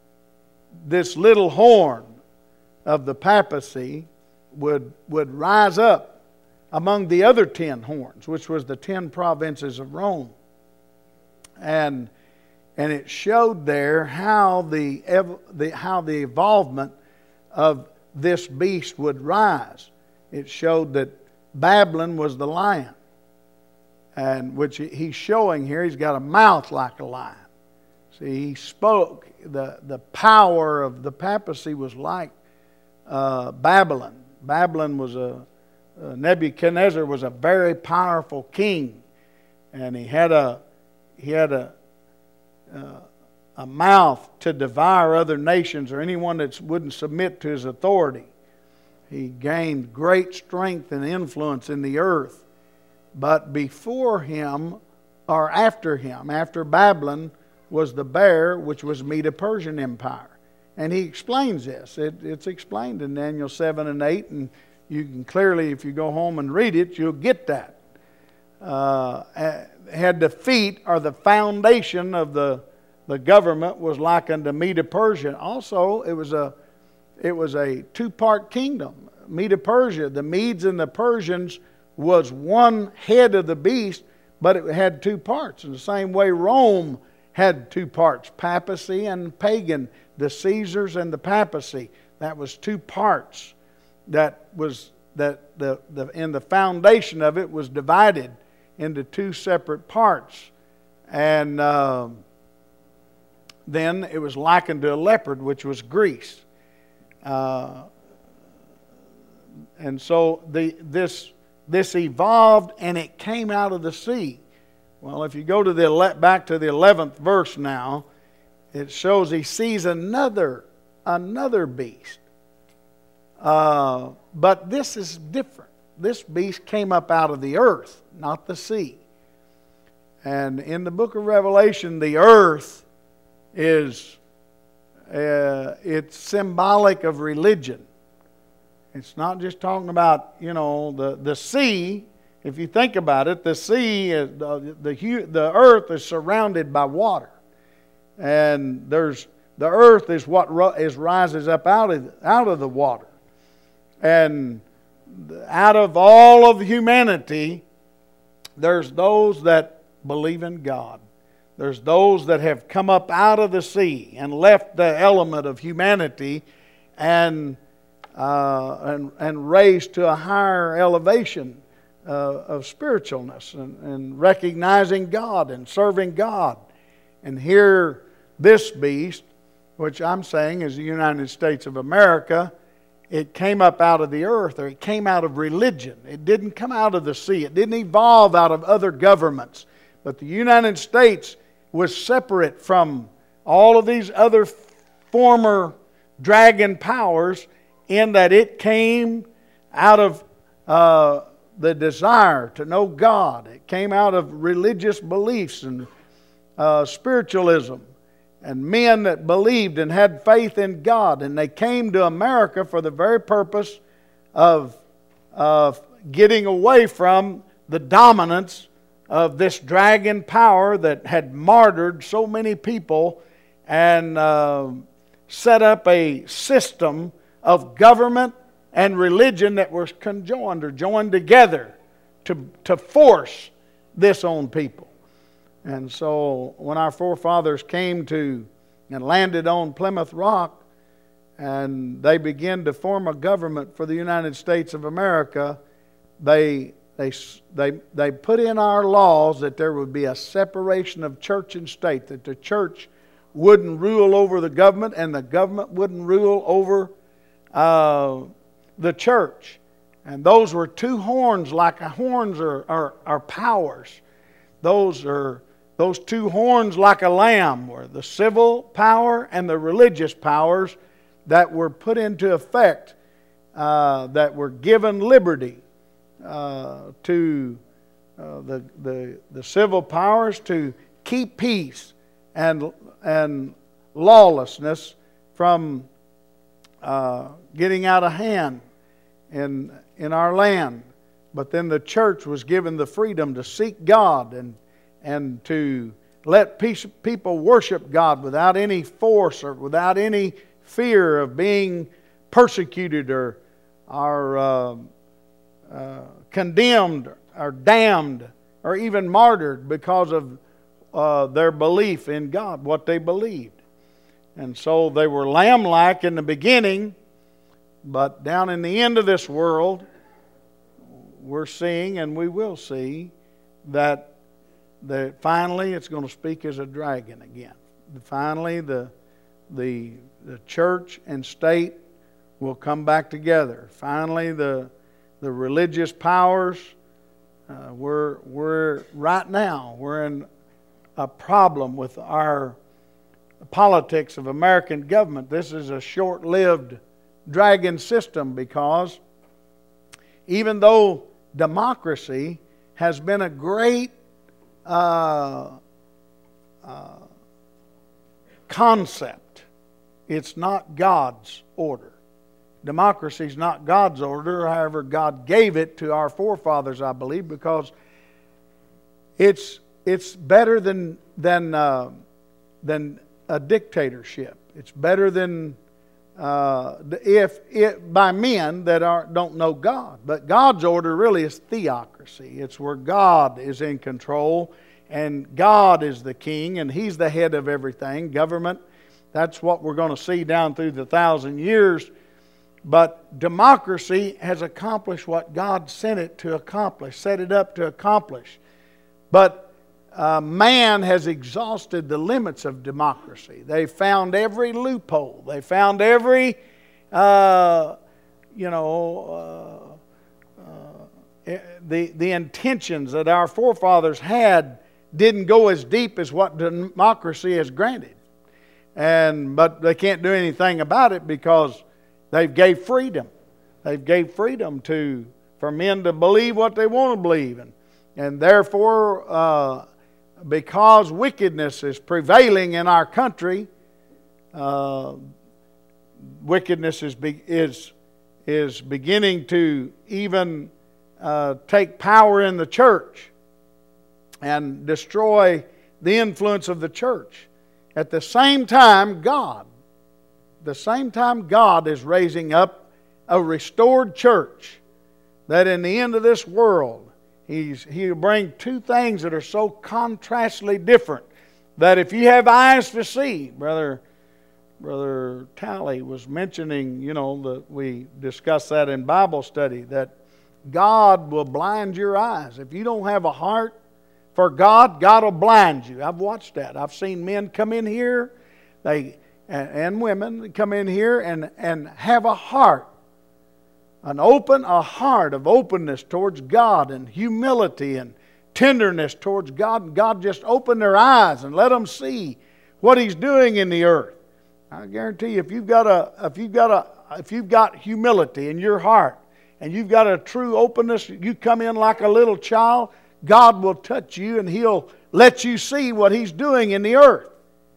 this little horn of the papacy would would rise up among the other ten horns, which was the ten provinces of Rome. And and it showed there how the, the how the evolvement of this beast would rise. It showed that Babylon was the lion, and which he's showing here. He's got a mouth like a lion. See, he spoke. The, the power of the papacy was like uh, Babylon. Babylon was a, uh, Nebuchadnezzar was a very powerful king, and he had a he had a uh, a mouth to devour other nations or anyone that wouldn't submit to his authority. He gained great strength and influence in the earth. But before him, or after him, after Babylon, was the bear, which was Medo-Persian Empire. And he explains this. It, it's explained in Daniel seven and eight, and you can clearly, if you go home and read it, you'll get that. Uh, had the feet, or the foundation of the, the government, was like unto Medo-Persia. Also, it was a it was a two-part kingdom. Medo-Persia, the Medes and the Persians, was one head of the beast, but it had two parts. In the same way, Rome had two parts, papacy and pagan, the Caesars and the papacy. That was two parts. That was that the, the in the foundation of it was divided into two separate parts. And uh, then it was likened to a leopard, which was Greece. Uh, and so the this this evolved, and it came out of the sea. Well, if you go to the ele- back to the eleventh verse now, it shows he sees another another beast. Uh, but this is different. This beast came up out of the earth, not the sea. And in the book of Revelation, the earth is uh, it's symbolic of religion. It's not just talking about, you know, the, the sea. If you think about it, the sea, is, the, the, the earth is surrounded by water. And there's the earth is what is rises up out of, out of the water. And out of all of humanity, there's those that believe in God. There's those that have come up out of the sea and left the element of humanity and uh, and, and raised to a higher elevation uh, of spiritualness and, and recognizing God and serving God. And here, this beast, which I'm saying is the United States of America, it came up out of the earth, or it came out of religion. It didn't come out of the sea. It didn't evolve out of other governments. But the United States was separate from all of these other former dragon powers in that it came out of uh, the desire to know God. It came out of religious beliefs and uh, spiritualism. And men that believed and had faith in God. And they came to America for the very purpose of, of getting away from the dominance of this dragon power that had martyred so many people and uh, set up a system of government and religion that was conjoined or joined together to, to force this on people. And so when our forefathers came to and landed on Plymouth Rock and they began to form a government for the United States of America, they, they, they, they put in our laws that there would be a separation of church and state, that the church wouldn't rule over the government and the government wouldn't rule over uh, the church. And those were two horns, like a horns are, are, are powers. Those are Those two horns like a lamb were the civil power and the religious powers that were put into effect, uh, that were given liberty uh, to uh, the, the, the civil powers to keep peace and, and lawlessness from uh, getting out of hand in, in our land. But then the church was given the freedom to seek God and and to let people worship God without any force or without any fear of being persecuted or, or uh, uh, condemned or damned or even martyred because of uh, their belief in God, what they believed. And so they were lamb-like in the beginning, but down in the end of this world, we're seeing and we will see that that finally it's going to speak as a dragon again. Finally, the, the, the church and state will come back together. Finally, the, the religious powers, uh, we're, we're right now, we're in a problem with our politics of American government. This is a short-lived dragon system because even though democracy has been a great Uh, uh, concept, it's not God's order. Democracy is not God's order. However, God gave it to our forefathers, I believe, because it's it's better than than uh, than a dictatorship. It's better than uh, if it by men that are don't know God. But God's order really is theocracy. It's where God is in control and God is the king and He's the head of everything. Government, that's what we're going to see down through the thousand years. But democracy has accomplished what God sent it to accomplish, set it up to accomplish. But uh, man has exhausted the limits of democracy. They found every loophole. They found every, uh, you know, uh, uh, the, the intentions that our forefathers had didn't go as deep as what democracy has granted. And but they can't do anything about it because they've gave freedom. They've gave freedom to for men to believe what they want to believe, and and therefore, uh, because wickedness is prevailing in our country, uh, wickedness is be, is is beginning to even uh, take power in the church and destroy the influence of the church. At the same time, God, the same time God is raising up a restored church, that in the end of this world, he's, He'll bring two things that are so contrastly different, that if you have eyes to see, Brother Brother Talley was mentioning, you know, that we discussed that in Bible study, that God will blind your eyes. If you don't have a heart for God, God will blind you. I've watched that. I've seen men come in here, they and, and women come in here and, and have a heart, an open, a heart of openness towards God and humility and tenderness towards God. And God just open their eyes and let them see what He's doing in the earth. I guarantee you, if you've got a, if you've got a, if you've got humility in your heart and you've got a true openness, you come in like a little child, God will touch you and He'll let you see what He's doing in the earth.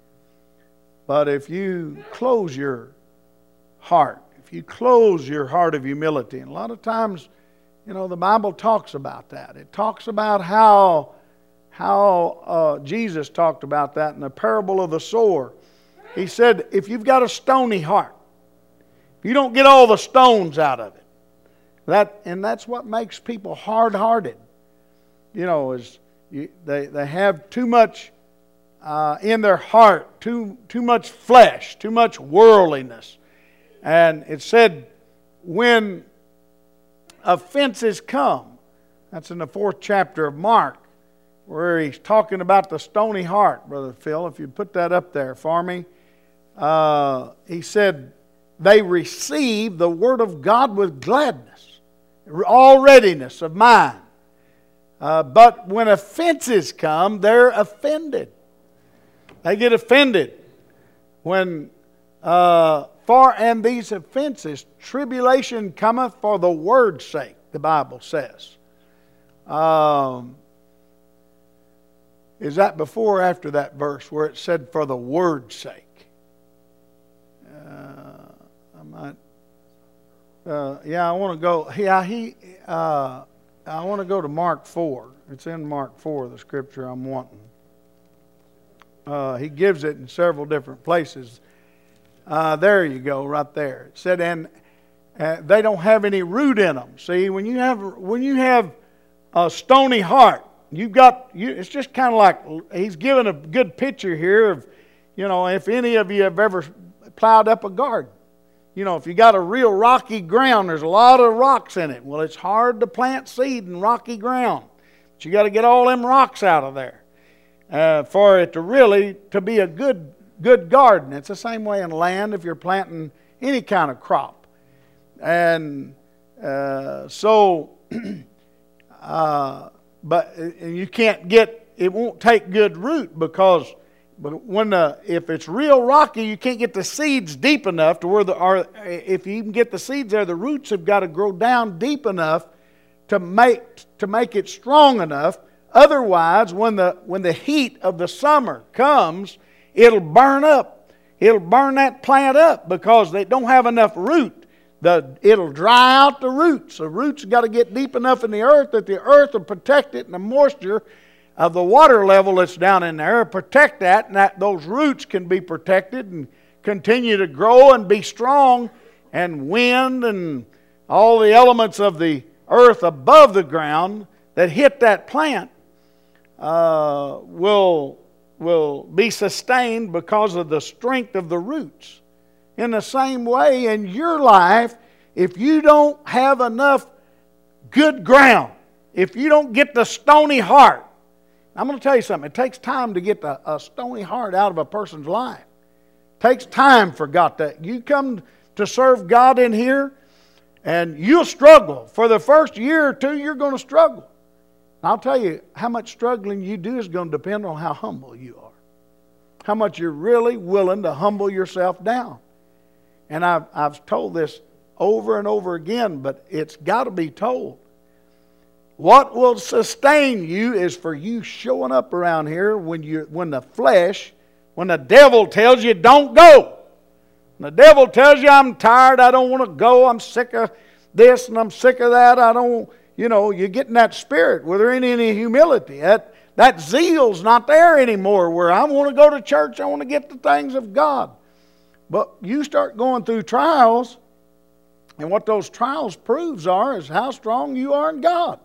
But if you close your heart, if you close your heart of humility, and a lot of times, you know, the Bible talks about that. It talks about how, how uh, Jesus talked about that in the parable of the sower. He said, if you've got a stony heart, if you don't get all the stones out of it, that and that's what makes people hard-hearted. You know, is you, they they have too much uh, in their heart, too too much flesh, too much worldliness. And it said, when offenses come, that's in the fourth chapter of Mark, where he's talking about the stony heart, Brother Phil. If you put that up there for me, uh, he said they receive the word of God with gladness, all readiness of mind. Uh, but when offenses come, they're offended. They get offended. When uh, for and these offenses, tribulation cometh for the word's sake, the Bible says. Um, is that before or after that verse where it said for the word's sake? Uh, I might. Uh, yeah, I want to go. Yeah, he. Uh, I want to go to Mark four. It's in Mark four, the scripture I'm wanting. Uh, he gives it in several different places. Uh, there you go, right there. It said, and uh, they don't have any root in them. See, when you have when you have a stony heart, you've got. You, it's just kind of like he's given a good picture here of, you know, if any of you have ever plowed up a garden. You know, if you got a real rocky ground, there's a lot of rocks in it. Well, it's hard to plant seed in rocky ground. But you got to get all them rocks out of there uh, for it to really to be a good good garden. It's the same way in land if you're planting any kind of crop. And uh, so, uh, but and you can't get, it won't take good root because But when the, if it's real rocky, you can't get the seeds deep enough to where the, or if you even get the seeds there, the roots have got to grow down deep enough to make to make it strong enough. Otherwise, when the when the heat of the summer comes, it'll burn up. It'll burn that plant up because they don't have enough root. The it'll dry out the roots. The roots got to get deep enough in the earth that the earth will protect it, and the moisture of the water level that's down in there, protect that, and that those roots can be protected and continue to grow and be strong, and wind and all the elements of the earth above the ground that hit that plant uh, will, will be sustained because of the strength of the roots. In the same way, in your life, if you don't have enough good ground, if you don't get the stony heart, I'm going to tell you something. It takes time to get a, a stony heart out of a person's life. It takes time for God to... You come to serve God in here, and you'll struggle. For the first year or two, you're going to struggle. I'll tell you, how much struggling you do is going to depend on how humble you are. How much you're really willing to humble yourself down. And I've, I've told this over and over again, but it's got to be told. What will sustain you is for you showing up around here when you when the flesh, when the devil tells you don't go. When the devil tells you I'm tired, I don't want to go, I'm sick of this and I'm sick of that, I don't, you know, you get in that spirit where there ain't any humility. That, that zeal's not there anymore where I want to go to church, I want to get the things of God. But you start going through trials, and what those trials proves are is how strong you are in God.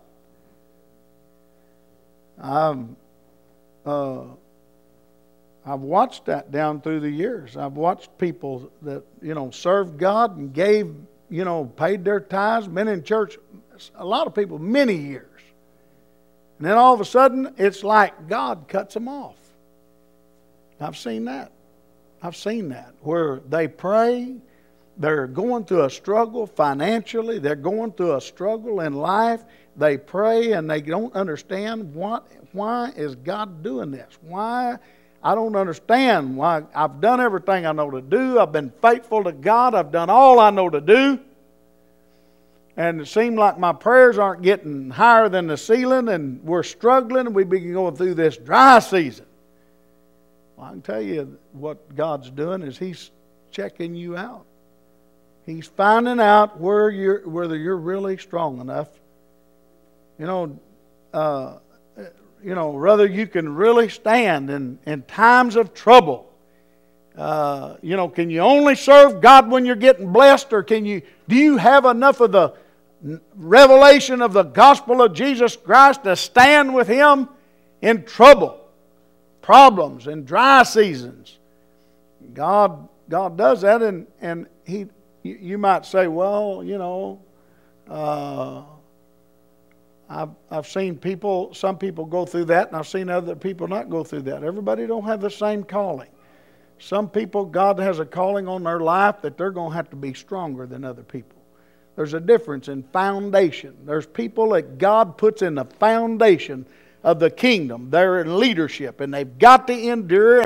I've, uh, I've watched that down through the years. I've watched people that, you know, served God and gave, you know, paid their tithes, been in church, a lot of people, many years. And then all of a sudden, it's like God cuts them off. I've seen that. I've seen that. Where they pray, they're going through a struggle financially, they're going through a struggle in life. They pray and they don't understand what, why is God doing this? Why? I don't understand why. I've done everything I know to do. I've been faithful to God. I've done all I know to do. And it seems like my prayers aren't getting higher than the ceiling, and we're struggling, and we've been going through this dry season. Well, I can tell you what God's doing is He's checking you out. He's finding out where you're, whether you're really strong enough. You know, uh, you know, whether you can really stand in, in times of trouble. Uh, you know, can you only serve God when you're getting blessed, or can you? Do you have enough of the revelation of the gospel of Jesus Christ to stand with Him in trouble, problems, and dry seasons? God, God does that, and and He. You, you might say, well, you know. Uh, I've, I've seen people, some people go through that, and I've seen other people not go through that. Everybody don't have the same calling. Some people, God has a calling on their life that they're going to have to be stronger than other people. There's a difference in foundation. There's people that God puts in the foundation of the kingdom. They're in leadership, and they've got to endure